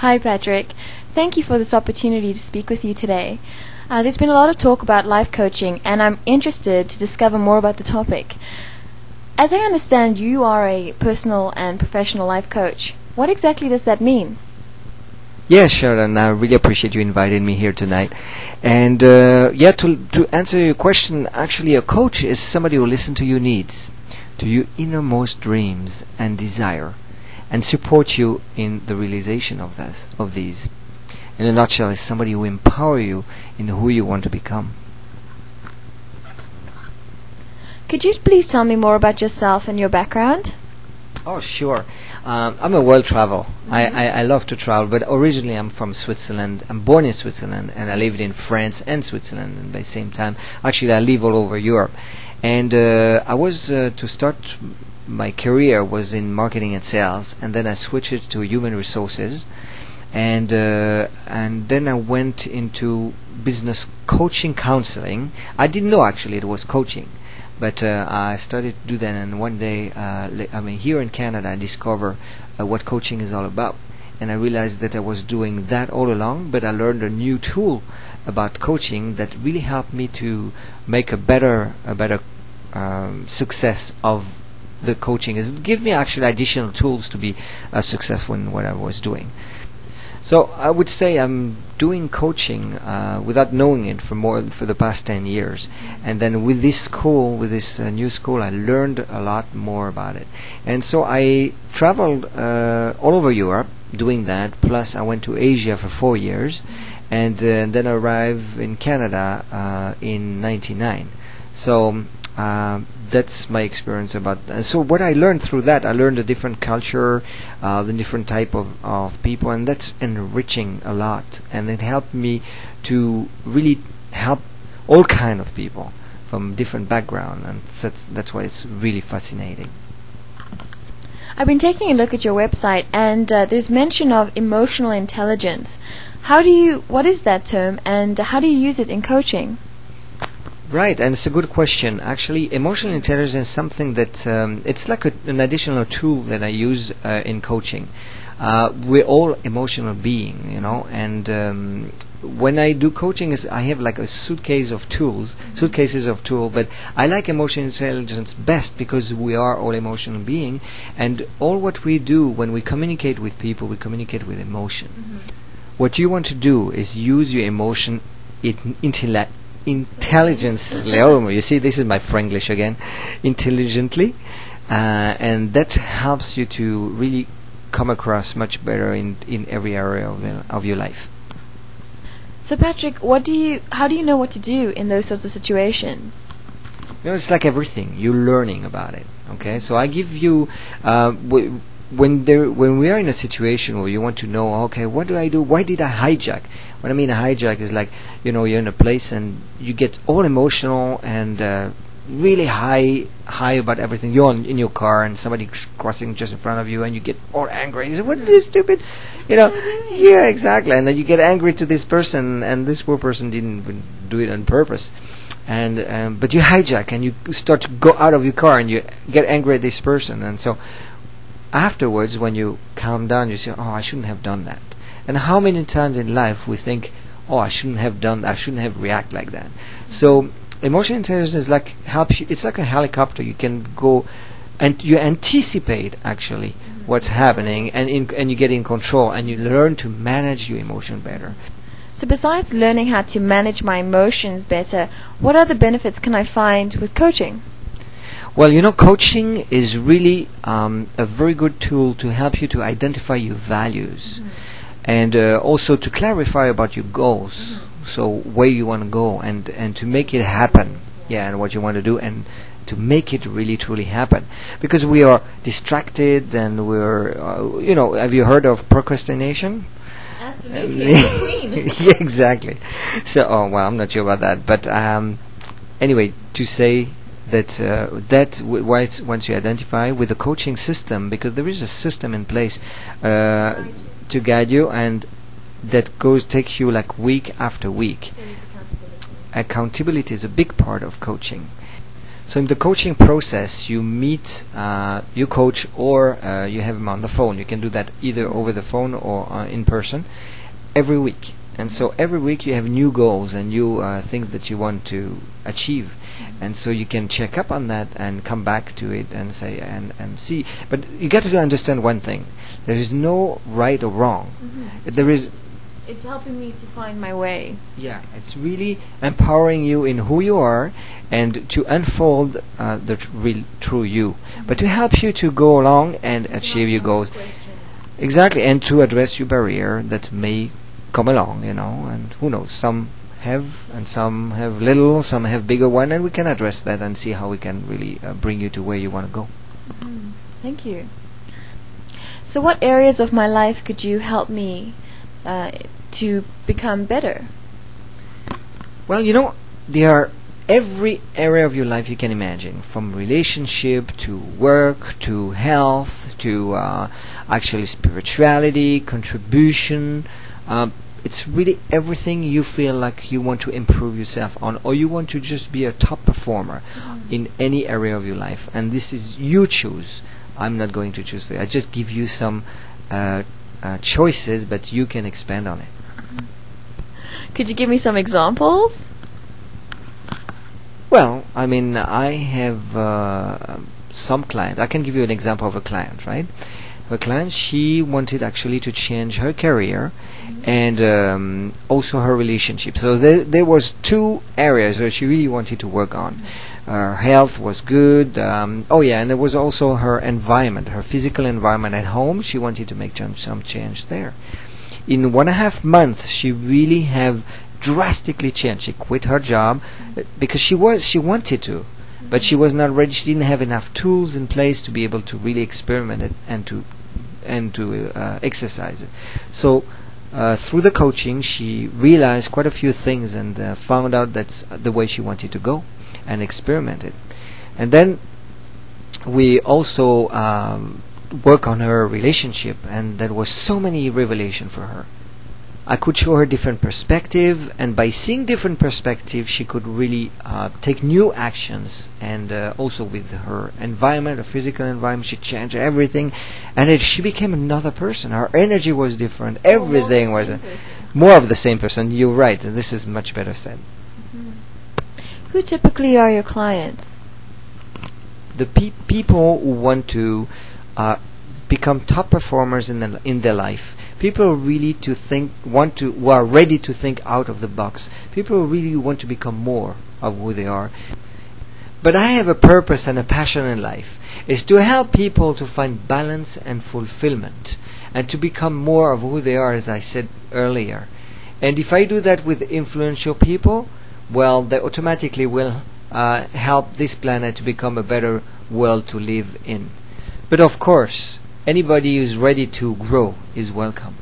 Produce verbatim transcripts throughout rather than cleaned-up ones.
Hi, Patrick. Thank you for this opportunity to speak with you today. Uh, there's been a lot of talk about life coaching, and I'm interested to discover more about the topic. As I understand, you are a personal and professional life coach. What exactly does that mean? Yeah, Sharon, I really appreciate you inviting me here tonight. And uh, yeah, to to answer your question, actually, a coach is somebody who listens to your needs, to your innermost dreams and desire, and support you in the realization of this, of these. In a nutshell, is somebody who empower you in who you want to become. Could you please tell me more about yourself and your background? Oh, sure. Um, I'm a world travel. Mm-hmm. I, I, I love to travel, but originally I'm from Switzerland. I'm born in Switzerland, and I lived in France and Switzerland at the same time. Actually, I live all over Europe. And uh, I was, uh, to start my career, was in marketing and sales, and then I switched it to human resources. And uh, and then I went into business coaching counseling. I didn't know actually it was coaching. But uh, I started to do that, and one day, uh, I mean, here in Canada, I discovered uh, what coaching is all about. And I realized that I was doing that all along, but I learned a new tool about coaching that really helped me to make a better, a better um, success of the coaching. It gave me actually additional tools to be uh, successful in what I was doing. So I would say I'm doing coaching uh, without knowing it for more for the past ten years, and then with this school, with this uh, new school, I learned a lot more about it. And so I traveled uh, all over Europe doing that. Plus, I went to Asia for four years, and uh, then arrived in Canada uh, in ninety-nine. So. Uh, that's my experience about that. So what I learned through that, I learned a different culture, uh, the different type of, of people, and that's enriching a lot. And it helped me to really help all kind of people from different background, and that's that's why it's really fascinating. I've been taking a look at your website, and uh, there's mention of emotional intelligence. How do you? What is that term, and how do you use it in coaching? Right, and it's a good question. Actually, emotional intelligence is something that um, it's like a, an additional tool that I use uh, in coaching. Uh, we're all emotional being, you know, and um, when I do coaching, is I have like a suitcase of tools, suitcases of tools. But I like emotional intelligence best because we are all emotional being, and all what we do when we communicate with people, we communicate with emotion. Mm-hmm. What you want to do is use your emotion, it, intellect. intelligently. Oh, you see, this is my Franglish again. Intelligently, uh, and that helps you to really come across much better in in every area of of your life. So, Patrick, what do you? How do you know what to do in those sorts of situations? You know, it's like everything. You're learning about it. Okay, so I give you. Uh, w- When there, when we are in a situation where you want to know, okay, what do I do? Why did I hijack? What I mean, a hijack is like, you know, you're in a place and you get all emotional and uh, really high, high about everything. You're on, in your car and somebody's crossing just in front of you, and you get all angry. You say, "What is this stupid?" You know, yeah, exactly. And then you get angry to this person, and this poor person didn't even do it on purpose. And um, but you hijack and you start to go out of your car and you get angry at this person, and so. Afterwards, when you calm down, you say, "Oh, I shouldn't have done that." And how many times in life we think, "Oh, I shouldn't have done that. I shouldn't have reacted like that." So, emotional intelligence is like helps you. It's like a helicopter. You can go, and you anticipate actually what's happening, and in, and you get in control, and you learn to manage your emotion better. So, besides learning how to manage my emotions better, what other benefits can I find with coaching? Well, you know, coaching is really um, a very good tool to help you to identify your values, mm-hmm. and uh, also to clarify about your goals, mm-hmm. so where you want to go, and, and to make it happen, yeah, and what you want to do, and to make it really truly happen. Because we are distracted, and we're, uh, you know, have you heard of procrastination? Absolutely, queen. Yeah, exactly. So, oh well, I'm not sure about that, but um, anyway, to say. That uh, that w- once you identify with the coaching system, because there is a system in place uh, to guide you, and that goes takes you like week after week. So accountability. Accountability is a big part of coaching. So in the coaching process, you meet, uh, you coach, or uh, you have him on the phone. You can do that either over the phone or uh, in person every week. And so every week you have new goals and new uh, things that you want to achieve. And so you can check up on that and come back to it and say and, and see. But you got to understand one thing. There is no right or wrong. Mm-hmm. There is... It's helping me to find my way. Yeah, it's really empowering you in who you are and to unfold uh, the tr- real true you. But to help you to go along and achieve your goals. Exactly, and to address your barrier that may come along, you know, and who knows, some have and some have little, some have bigger one, and we can address that and see how we can really uh, bring you to where you want to go. Mm-hmm. Thank you. So what areas of my life could you help me uh, to become better? Well, you know, there are every area of your life you can imagine, from relationship to work to health to uh, actually spirituality, contribution. Um, it's really everything you feel like you want to improve yourself on, or you want to just be a top performer mm-hmm. in any area of your life. And this is you choose. I'm not going to choose for you. I just give you some uh, uh, choices, but you can expand on it. Could you give me some examples? Well, I mean, I have uh, some client. I can give you an example of a client, right? A client, she wanted actually to change her career mm-hmm. and um, also her relationship. So there, there was two areas that she really wanted to work on. Mm-hmm. Her health was good. Um, oh yeah, and there was also her environment, her physical environment at home. She wanted to make some, some change there. In one and a half months, she really have drastically changed. She quit her job mm-hmm. because she was she wanted to, mm-hmm. but she was not ready. She didn't have enough tools in place to be able to really experiment it and to and to uh, exercise it. So uh, through the coaching, she realized quite a few things and uh, found out that's the way she wanted to go and experiment it. And then we also um, work on her relationship, and there was so many revelation for her. I could show her different perspective, and by seeing different perspective, she could really uh, take new actions. And uh, also with her environment, her physical environment, she changed everything, and it, she became another person. Her energy was different. Everything was uh, more of the same person. You're right, and this is much better said. Mm-hmm. Who typically are your clients? The pe- people who want to uh, become top performers in the, in their life. People who really to think want to who are ready to think out of the box. People who really want to become more of who they are. But I have a purpose and a passion in life, is to help people to find balance and fulfillment and to become more of who they are, as I said earlier. And if I do that with influential people, well, they automatically will uh, help this planet to become a better world to live in. But of course, anybody who's ready to grow is welcome.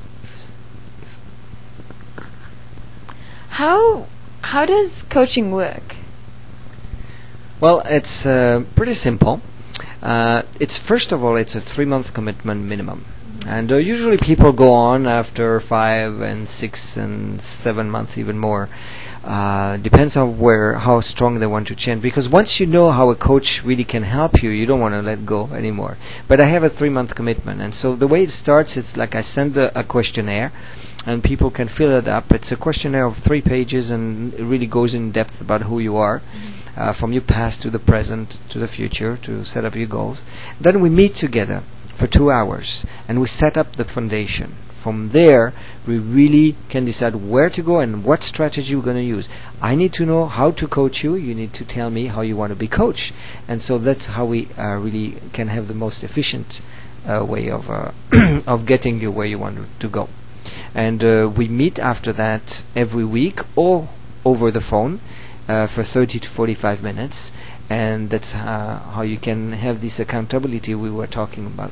How how does coaching work? Well, it's uh, pretty simple. Uh, it's first of all, it's a three-month commitment minimum, and uh, usually people go on after five and six and seven months, even more. Uh, depends on where how strong they want to change. Because once you know how a coach really can help you, you don't want to let go anymore. But I have a three-month commitment, and so the way it starts, it's like I send a, a questionnaire, and people can fill it up. It's a questionnaire of three pages, and it really goes in depth about who you are. Uh, from your past to the present to the future, to set up your goals. Then we meet together for two hours and we set up the foundation. From there, we really can decide where to go and what strategy we're going to use. I need to know how to coach you. You need to tell me how you want to be coached. And so that's how we uh, really can have the most efficient uh, way of uh, of getting you where you want to go. And uh, we meet after that every week or over the phone. Uh, for thirty to forty-five minutes, and that's uh, how you can have this accountability we were talking about.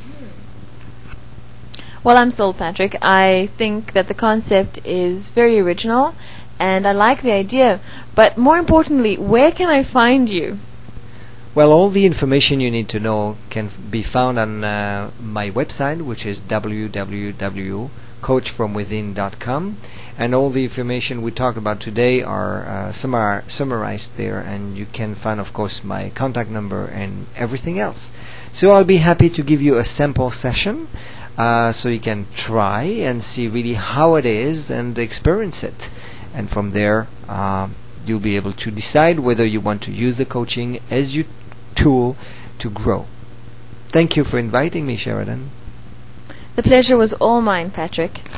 Well, I'm sold, Patrick. I think that the concept is very original, and I like the idea. But more importantly, where can I find you? Well, all the information you need to know can f- be found on uh, my website, which is w w w dot coach from within dot com, and all the information we talked about today are uh, summar- summarized there, and you can find, of course, my contact number and everything else. So I'll be happy to give you a sample session, uh, so you can try and see really how it is and experience it, and from there uh, you'll be able to decide whether you want to use the coaching as your tool to grow. Thank you for inviting me, Sheridan. The pleasure was all mine, Patrick.